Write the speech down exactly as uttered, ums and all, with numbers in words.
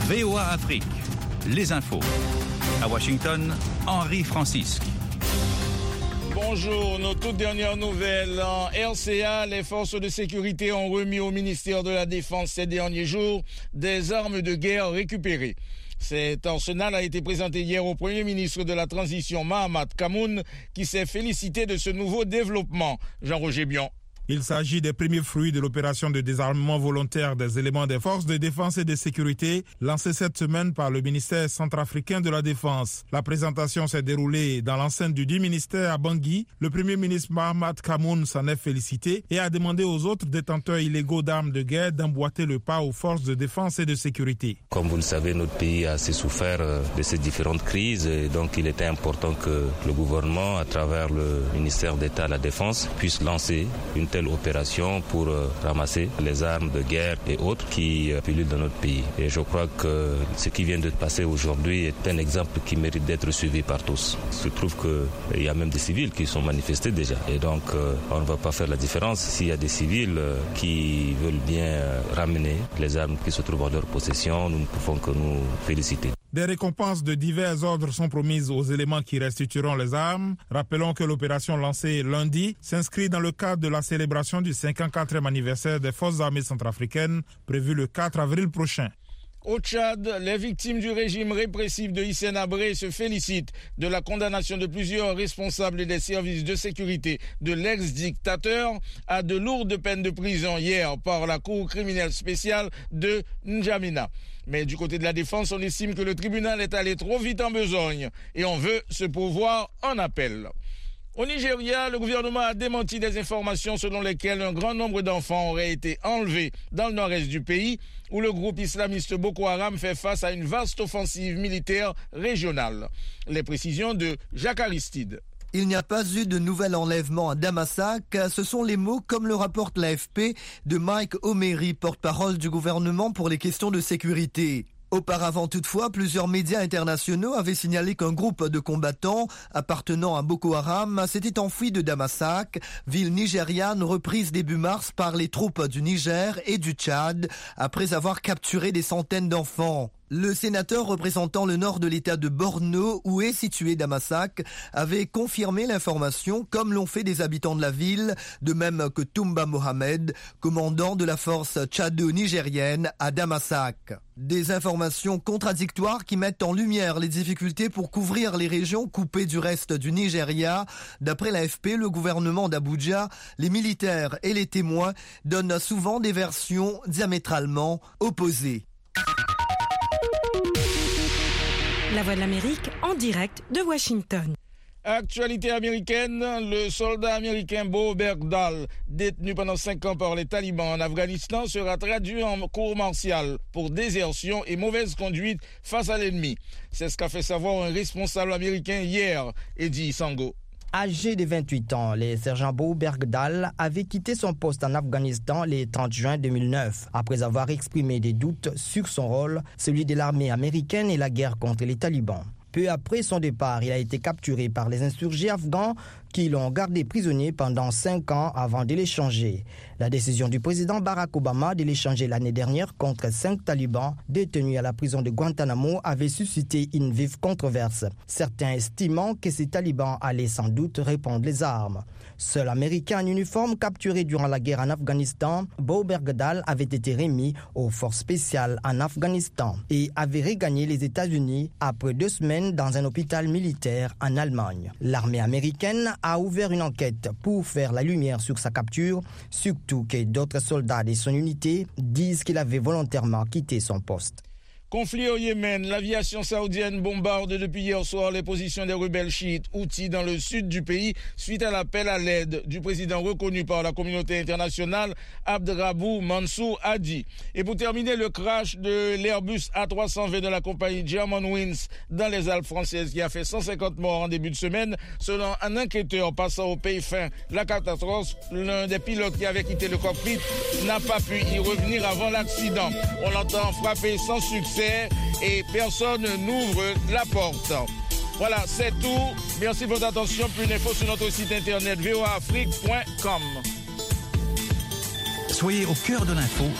V O A Afrique, les infos. À Washington, Henri Francisque. Bonjour, nos toutes dernières nouvelles. En R C A, les forces de sécurité ont remis au ministère de la Défense ces derniers jours des armes de guerre récupérées. Cet arsenal a été présenté hier au Premier ministre de la Transition, Mahamat Kamoun, qui s'est félicité de ce nouveau développement. Jean-Roger Bion. Il s'agit des premiers fruits de l'opération de désarmement volontaire des éléments des forces de défense et de sécurité lancée cette semaine par le ministère centrafricain de la Défense. La présentation s'est déroulée dans l'enceinte du dit ministère à Bangui. Le Premier ministre Mahamat Kamoun s'en est félicité et a demandé aux autres détenteurs illégaux d'armes de guerre d'emboîter le pas aux forces de défense et de sécurité. Comme vous le savez, notre pays a assez souffert de ces différentes crises et donc il était important que le gouvernement, à travers le ministère d'État à la Défense, puisse lancer une telle opération pour euh, ramasser les armes de guerre et autres qui euh, pullulent dans notre pays. Et je crois que ce qui vient de passer aujourd'hui est un exemple qui mérite d'être suivi par tous. Il se trouve qu'il y a même des civils qui sont manifestés déjà. Et donc, euh, on ne va pas faire la différence s'il y a des civils euh, qui veulent bien euh, ramener les armes qui se trouvent en leur possession. Nous ne pouvons que nous féliciter. Des récompenses de divers ordres sont promises aux éléments qui restitueront les armes. Rappelons que l'opération lancée lundi s'inscrit dans le cadre de la célébration du cinquante-quatrième anniversaire des forces armées centrafricaines, prévu le quatre avril prochain. Au Tchad, les victimes du régime répressif de Hissène Habré se félicitent de la condamnation de plusieurs responsables des services de sécurité de l'ex-dictateur à de lourdes peines de prison hier par la Cour criminelle spéciale de N'Djamena. Mais du côté de la défense, on estime que le tribunal est allé trop vite en besogne et on veut se pourvoir en appel. Au Nigeria, le gouvernement a démenti des informations selon lesquelles un grand nombre d'enfants auraient été enlevés dans le nord-est du pays, où le groupe islamiste Boko Haram fait face à une vaste offensive militaire régionale. Les précisions de Jacques Aristide. Il n'y a pas eu de nouvel enlèvement à Damasak. Ce sont les mots, comme le rapporte l'A F P, de Mike Omeri, porte-parole du gouvernement pour les questions de sécurité. Auparavant toutefois, plusieurs médias internationaux avaient signalé qu'un groupe de combattants appartenant à Boko Haram s'était enfui de Damasak, ville nigériane reprise début mars par les troupes du Niger et du Tchad, après avoir capturé des centaines d'enfants. Le sénateur représentant le nord de l'état de Borno, où est situé Damasak, avait confirmé l'information, comme l'ont fait des habitants de la ville, de même que Toumba Mohamed, commandant de la force tchado-nigérienne à Damasak. Des informations contradictoires qui mettent en lumière les difficultés pour couvrir les régions coupées du reste du Nigeria. D'après l'A F P, le gouvernement d'Abuja, les militaires et les témoins donnent souvent des versions diamétralement opposées. La Voix de l'Amérique en direct de Washington. Actualité américaine, le soldat américain Bo Bergdahl, détenu pendant cinq ans par les talibans en Afghanistan, sera traduit en cour martiale pour désertion et mauvaise conduite face à l'ennemi. C'est ce qu'a fait savoir un responsable américain hier, Eddie Sango. Âgé de vingt-huit ans, le sergent Bo Bergdahl avait quitté son poste en Afghanistan le trente juin deux mille neuf, après avoir exprimé des doutes sur son rôle, celui de l'armée américaine et la guerre contre les talibans. Peu après son départ, il a été capturé par les insurgés afghans qui l'ont gardé prisonnier pendant cinq ans avant de l'échanger. La décision du président Barack Obama de l'échanger l'année dernière contre cinq talibans détenus à la prison de Guantanamo avait suscité une vive controverse, certains estimant que ces talibans allaient sans doute répandre les armes. Seul américain en uniforme capturé durant la guerre en Afghanistan, Bo Bergdahl avait été remis aux forces spéciales en Afghanistan et avait regagné les États-Unis après deux semaines dans un hôpital militaire en Allemagne. L'armée américaine a ouvert une enquête pour faire la lumière sur sa capture, surtout que d'autres soldats de son unité disent qu'il avait volontairement quitté son poste. Conflit au Yémen, l'aviation saoudienne bombarde depuis hier soir les positions des rebelles chiites Houthis dans le sud du pays suite à l'appel à l'aide du président reconnu par la communauté internationale Abdrabou Mansour Hadi. Et pour terminer, le crash de l'Airbus A trois cent vingt de la compagnie Germanwings dans les Alpes françaises qui a fait cent cinquante morts en début de semaine. Selon un enquêteur passant au pays fin la catastrophe, l'un des pilotes qui avait quitté le cockpit n'a pas pu y revenir avant l'accident. On l'entend frapper sans succès et personne n'ouvre la porte. Voilà, c'est tout. Merci de votre attention. Plus d'infos sur notre site internet v o a afrique point com. Soyez au cœur de l'info